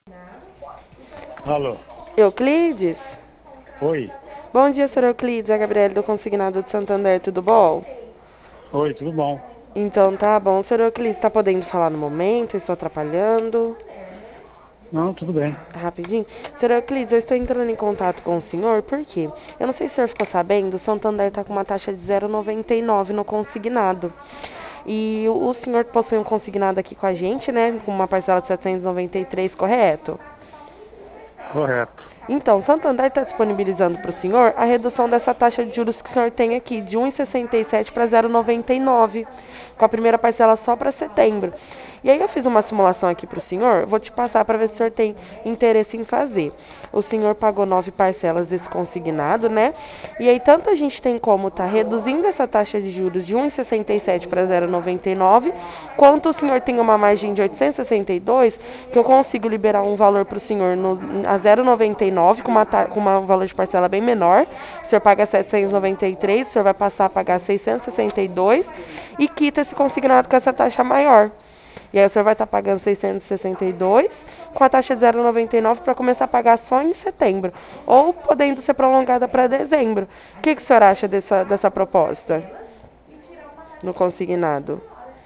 Alô? Euclides? Oi. Bom dia, senhor Euclides. É a Gabriela do Consignado de Santander, tudo bom? Oi, tudo bom? Então tá bom. Senhor Euclides, está podendo falar no momento? Estou atrapalhando? Não, tudo bem. Rapidinho. Senhor Euclides, eu estou entrando em contato com o senhor, por quê? Eu não sei se o senhor ficou sabendo, o Santander está com uma taxa de 0,99 no consignado. E o senhor possui um consignado aqui com a gente, né? Com uma parcela de 793, correto? Correto. Então, o Santander está disponibilizando para o senhor a redução dessa taxa de juros que o senhor tem aqui, de 1,67 para 0,99, com a primeira parcela só para setembro. E aí eu fiz uma simulação aqui para o senhor, vou te passar para ver se o senhor tem interesse em fazer. O senhor pagou 9 parcelas desse consignado, né? E aí tanto a gente tem como tá reduzindo essa taxa de juros de 1,67 para 0,99, quanto o senhor tem uma margem de 862, que eu consigo liberar um valor para o senhor a 0,99 com um valor de parcela bem menor. O senhor paga 793, o senhor vai passar a pagar 662 e quita esse consignado com essa taxa maior. E aí o senhor vai estar pagando 662 com a taxa de 0,99 para começar a pagar só em setembro, ou podendo ser prolongada para dezembro. O que o senhor acha dessa proposta no consignado?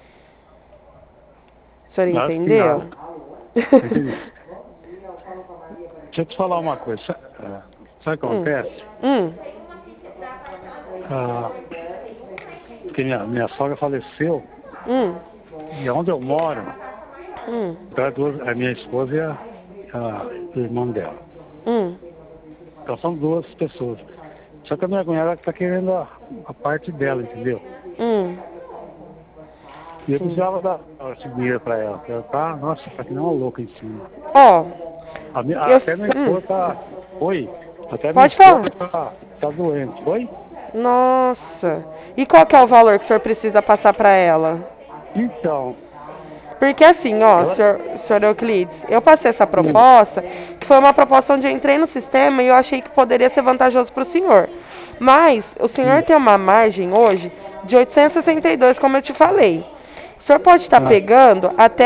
O senhor Acho que entendeu? nada. Entendi. Deixa eu te falar uma coisa. Sabe o que Hum, acontece? hum, Ah, porque minha sogra faleceu hum, e onde eu moro, hum, a minha esposa e o irmão dela. hum, Então são duas pessoas. Só que a minha cunhada está querendo a parte dela, entendeu? E eu sim. precisava dar esse dinheiro para ela. Ela tá, nossa, tá que nem uma louca em cima. Ó, Até minha esposa tá. Oi? Até minha pode esposa falar. tá doente. Oi? Nossa. E qual que é o valor que o senhor precisa passar para ela? Então, Porque assim, ó, ela. senhor Euclides, eu passei essa Hum, proposta, que foi uma proposta onde eu entrei no sistema e eu achei que poderia ser vantajoso para o senhor. Mas o senhor hum, tem uma margem hoje de 862, como eu te falei. O senhor pode estar ah, pegando até R$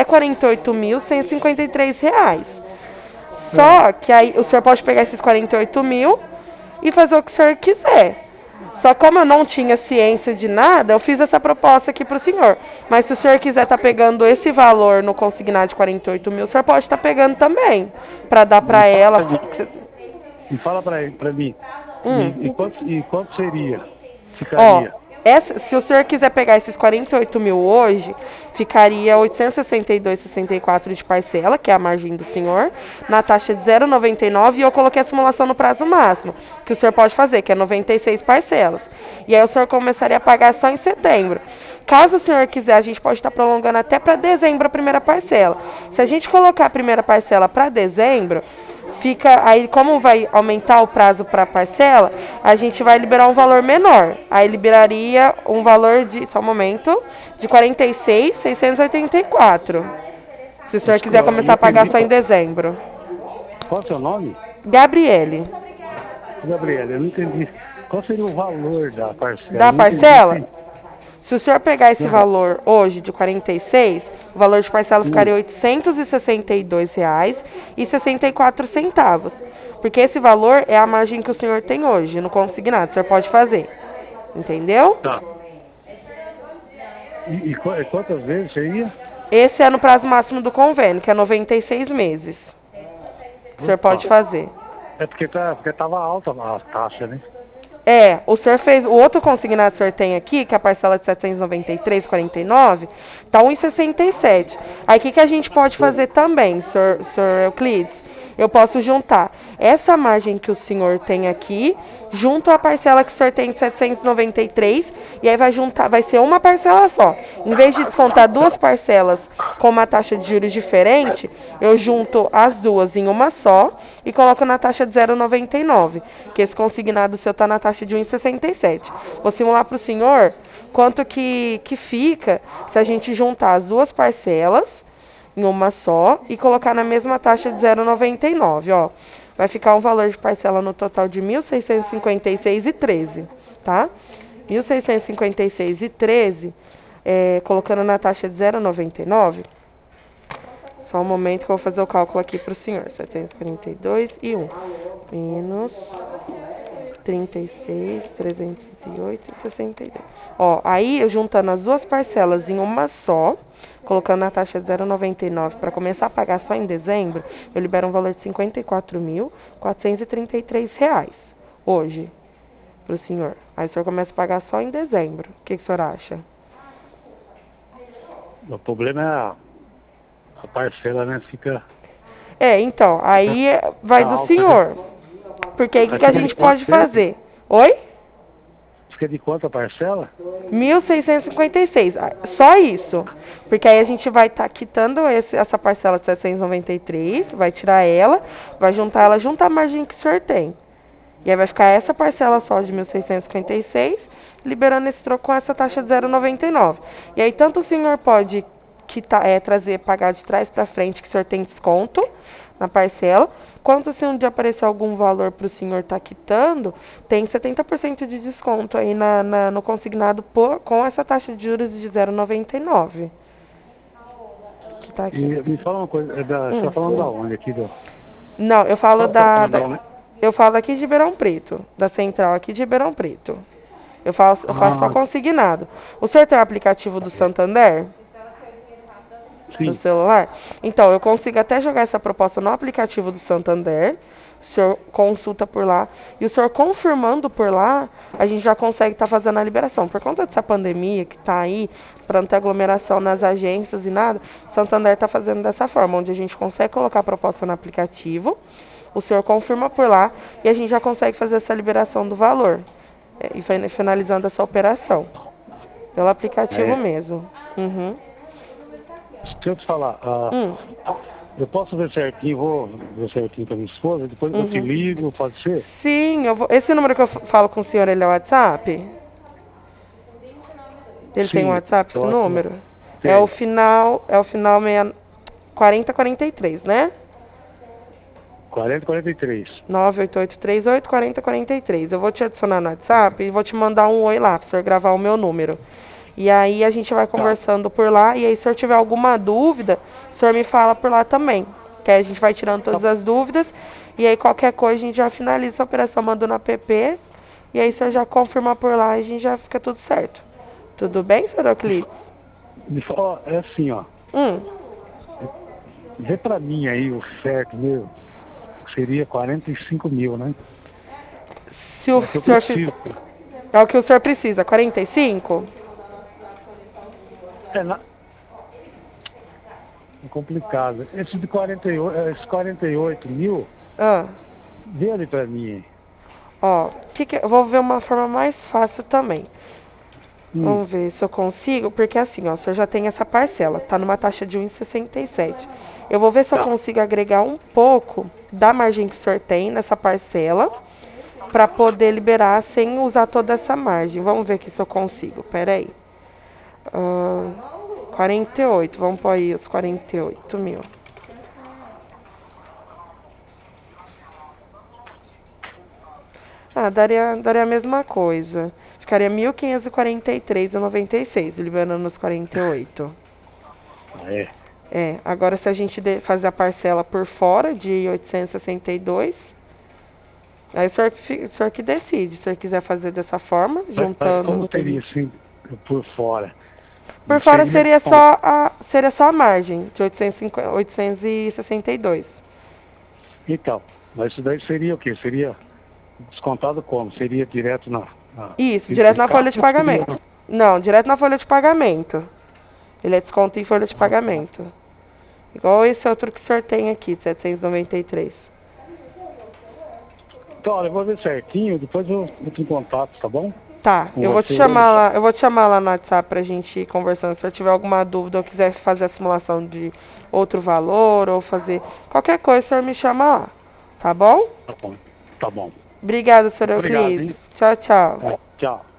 48.153. ah, Só que aí o senhor pode pegar esses 48 mil e fazer o que o senhor quiser. Só que como eu não tinha ciência de nada, eu fiz essa proposta aqui para o senhor. Mas se o senhor quiser estar pegando esse valor no consignado de 48 mil, o senhor pode estar pegando também. Para dar me para fala ela. pra mim. Me fala pra mim. E quanto seria? Ó, Ficaria? se o senhor quiser pegar esses 48 mil hoje, ficaria 862,64 de parcela, que é a margem do senhor, na taxa de 0,99 e eu coloquei a simulação no prazo máximo, que o senhor pode fazer, que é 96 parcelas. E aí o senhor começaria a pagar só em setembro. Caso o senhor quiser, a gente pode estar prolongando até para dezembro a primeira parcela. Se a gente colocar a primeira parcela para dezembro, fica aí, como vai aumentar o prazo para parcela, a gente vai liberar um valor menor. Aí liberaria um valor de, só um momento, de 46.684. Se o senhor quiser Eu não começar a pagar entendi. só em dezembro. Qual é o seu nome? Gabriele, Gabriela, eu não entendi. Qual seria o valor da parcela? da Eu não entendi. parcela, se o senhor pegar esse Não. valor hoje de 46, o valor de parcela Hum, ficaria R$ 862,64. Porque esse valor é a margem que o senhor tem hoje no consignado. O senhor pode fazer. Entendeu? tá. E quantas vezes seria? Esse é no prazo máximo do convênio, que é 96 meses. O senhor Opa. pode fazer. É porque tava alta a taxa, né? É, o senhor fez. O outro consignado que o senhor tem aqui, que é a parcela de 793,49, tá 1,67. Aí o que a gente pode fazer também, senhor Euclides? Eu posso juntar essa margem que o senhor tem aqui, junto à parcela que o senhor tem de 793, e aí vai juntar, vai ser uma parcela só. Em vez de descontar duas parcelas com uma taxa de juros diferente, eu junto as duas em uma só e coloco na taxa de 0,99, que esse consignado seu está na taxa de 1,67. Vou simular para o senhor quanto que fica se a gente juntar as duas parcelas em uma só e colocar na mesma taxa de 0,99, ó. Vai ficar um valor de parcela no total de 1.656,13, tá? 1.656,13, colocando na taxa de 0,99. Só um momento que eu vou fazer o cálculo aqui pro senhor. 742 e 1. Menos 36, 308 e 62. Ó, aí eu juntando as duas parcelas em uma só, colocando a taxa 0,99 para começar a pagar só em dezembro, eu libero um valor de R$ 54.433 hoje pro senhor. Aí o senhor começa a pagar só em dezembro. O que o senhor acha? O problema é a parcela, né? Fica Então, aí vai do alta, né? senhor. Porque aí o que a Fica de gente quanto pode mesmo? fazer? Oi? Fica de quanto a parcela? 1.656. Só isso. Porque aí a gente vai estar quitando essa parcela de 793, vai tirar ela, vai juntar ela junto à margem que o senhor tem. E aí vai ficar essa parcela só de 1.656, liberando esse troco com essa taxa de 0,99. E aí tanto o senhor pode trazer, pagar de trás para frente, que o senhor tem desconto na parcela, quanto se um dia aparecer algum valor para o senhor estar quitando, tem 70% de desconto aí no consignado com essa taxa de juros de 0,99. Que tá aqui. E me fala uma coisa, você tá falando da onde aqui? Não, eu falo Você tá falando da onde? eu falo aqui de Ribeirão Preto, da central aqui de Ribeirão Preto. Eu faço só consignado. O senhor tem o aplicativo do Santander? No Sim. celular? Então, eu consigo até jogar essa proposta no aplicativo do Santander. O senhor consulta por lá. E o senhor confirmando por lá, a gente já consegue estar fazendo a liberação. Por conta dessa pandemia que está aí, para não ter aglomeração nas agências e nada, o Santander está fazendo dessa forma, onde a gente consegue colocar a proposta no aplicativo, o senhor confirma por lá e a gente já consegue fazer essa liberação do valor. E finalizando essa operação. Pelo aplicativo É. mesmo. Uhum. Deixa eu te falar, eu posso ver certinho, vou ver certinho com a minha esposa, depois eu te ligo, pode ser? Sim, eu vou. Esse número que eu falo com o senhor, ele é o WhatsApp? Ele tem um Sim, WhatsApp, esse eu acho que número? É tem. o final 4043, né? 4043. 988384043. Eu vou te adicionar no WhatsApp e vou te mandar um oi lá, para o senhor gravar o meu número. E aí a gente vai conversando por lá. E aí, se o senhor tiver alguma dúvida, o senhor me fala por lá também. Que aí a gente vai tirando todas as dúvidas. E aí, qualquer coisa, a gente já finaliza a operação, manda no app. E aí, o senhor já confirma por lá e a gente já fica tudo certo. Tudo bem, senhor Euclides? Me fala, é assim, ó. Hum. Vê pra mim aí o certo mesmo. Seria 45 mil, né? Se o É que eu senhor preciso. É o que o senhor precisa, 45? É complicado. Esse de 48 mil, Ah. vê ali pra mim. Ó, eu vou ver uma forma mais fácil também. Hum, Vamos ver se eu consigo, porque assim, ó, o senhor já tem essa parcela, tá numa taxa de 1,67. Eu vou ver se eu tá. consigo agregar um pouco da margem que o senhor tem nessa parcela, para poder liberar sem usar toda essa margem. Vamos ver aqui se eu consigo, peraí. 48, vamos pôr aí os 48 mil. Daria a mesma coisa. Ficaria 1.543,96, liberando os 48. É. Agora se a gente fazer a parcela por fora de 862, aí o senhor que decide. Se o senhor quiser fazer dessa forma, Mas juntando. como seria assim, por fora? Por Não fora seria desconto. seria só a margem de 862. Então, mas isso daí seria o quê? Seria descontado como? Seria direto Isso, direto na folha de ou seria pagamento. Não, direto na folha de pagamento. Ele é desconto em folha de pagamento. Igual esse outro que o senhor tem aqui, de 793. Então, olha, eu vou ver certinho, depois eu entro em contato, tá bom? Tá, Com eu vou te você chamar hoje. lá, eu vou te chamar lá no WhatsApp pra gente ir conversando. Se eu tiver alguma dúvida ou quiser fazer a simulação de outro valor ou fazer qualquer coisa, o senhor me chama lá. Tá bom? Tá bom. Tá bom. Obrigada, senhor Obrigado, hein? Euclides. Tchau, tchau. Tchau.